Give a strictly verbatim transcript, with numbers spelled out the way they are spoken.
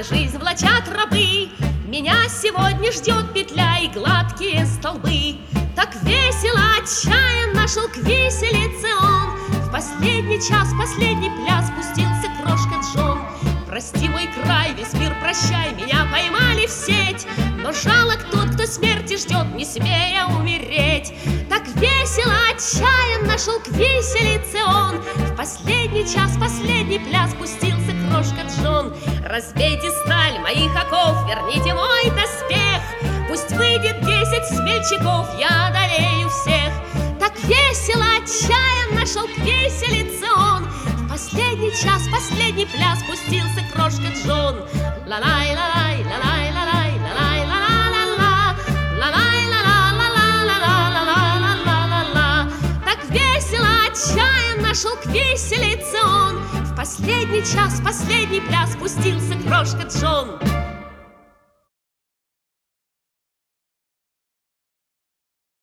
мне жизнь влачат рабы. Меня сегодня ждет петля и гладкие столбы. Так весело, отчаянно шел к виселице он. В последний час, последний пляс пустился крошка Джон. Прости, мой край, весь мир прощай, меня поймали в сеть. Но жалок тот, кто смерти ждет, не смея умереть. Так весело, отчаянно шел к виселице он. В последний час, последний пляс пустился крошка Джон. Разбейте сталь моих оков, верните мой доспех. Пусть выйдет десять смельчаков, я одолею всех. Так весело, отчаянно шел к виселице он. В последний час, последний пляс пустился крошка Джон. Ла-лай, ла-лай, ла-лай, ла-лай, ла-лай, ла-ла-ла-ла, ла-лай, ла-ла-ла-ла-ла-ла-ла-ла-ла. Так весело, отчаянно шел к виселице он. В последний час, последний пляс пустился крошка Джон.